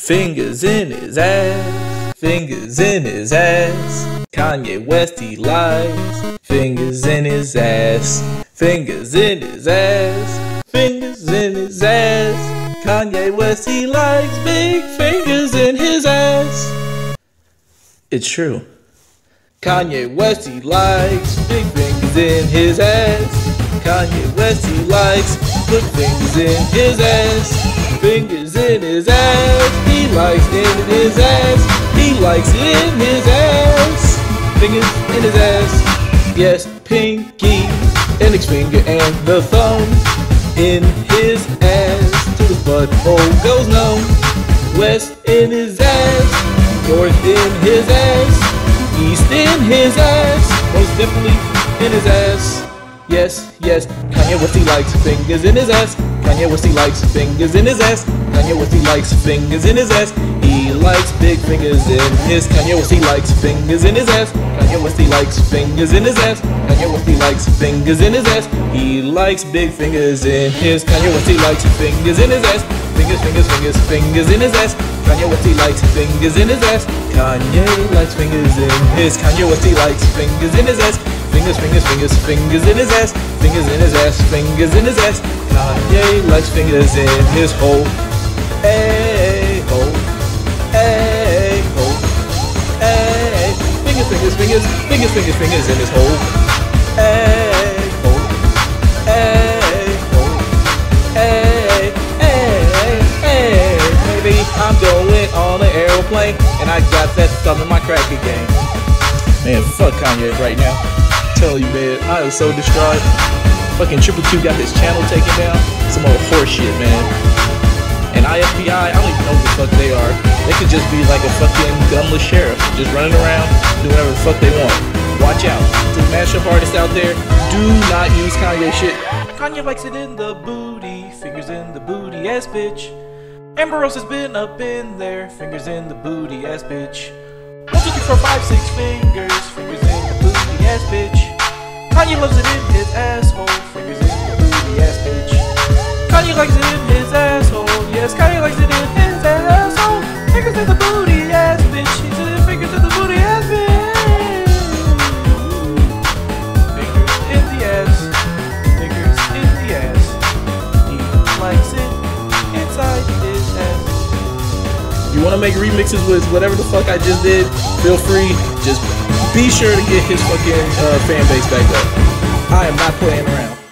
Fingers in his ass, fingers in his ass. Kanye West, he likes fingers in his ass, fingers in his ass, fingers in his ass. Kanye West, he likes big fingers in his ass. It's true. Kanye West, he likes big fingers in his ass. Kanye West, he likes put fingers in his ass. Fingers in his ass. He likes it in his ass. He likes it in his ass. Fingers in his ass. Yes, pinky, index finger and the thumb in his ass. Till his butthole goes numb. West in his ass. North in his ass. East in his ass. Most definitely in his ass. Yes, yes, Kanye West, he likes fingers in his ass. Kanye West, he likes fingers in his ass. Kanye West, he likes fingers in his ass. He likes big fingers in his. Kanye West, he likes fingers in his ass. Kanye West, he likes fingers in his ass. Kanye West, he likes fingers in his ass. He likes big fingers in his. Kanye West, he likes fingers in his ass. Fingers, fingers, fingers, fingers in his ass. Kanye West, he likes fingers in his ass. Kanye likes fingers in his. Kanye West, he likes fingers in his ass. Fingers, fingers, fingers, fingers in his ass. Fingers in his ass, fingers in his ass. Kanye likes fingers in his hole. Hey, hole. Hey, hole. Hey. Fingers, fingers, fingers, fingers, fingers, fingers in his hole. Hey, hole. Hey, hole. Hey, hey, hey. Maybe I'm going on an aeroplane and I got that thumb in my cracker game. Man, fuck Kanye right now. Tell you, man, I am so distraught. Fucking Triple Q got his channel taken down. Some old horse shit, man. And IFBI, I don't even know who the fuck they are. They could just be like a fucking gunless sheriff, just running around, doing whatever the fuck they want. Watch out. To the mashup artists out there, do not use Kanye shit. Kanye likes it in the booty, fingers in the booty ass bitch. Amber Rose has been up in there, fingers in the booty ass bitch. 1, 2, 3, 4, 5, 6 fingers, fingers in the booty ass bitch. Kanye loves it in his asshole, fingers in the booty ass bitch. Kanye likes it in his asshole, yes, Kanye likes it in his asshole. Fingers in the booty ass bitch, he's in fingers in the booty ass bitch. Fingers in the ass, fingers in the ass. He likes it inside his ass. You want to make remixes with whatever the fuck I just did, feel free. Just be sure to get his fucking fan base back up. I am not playing around.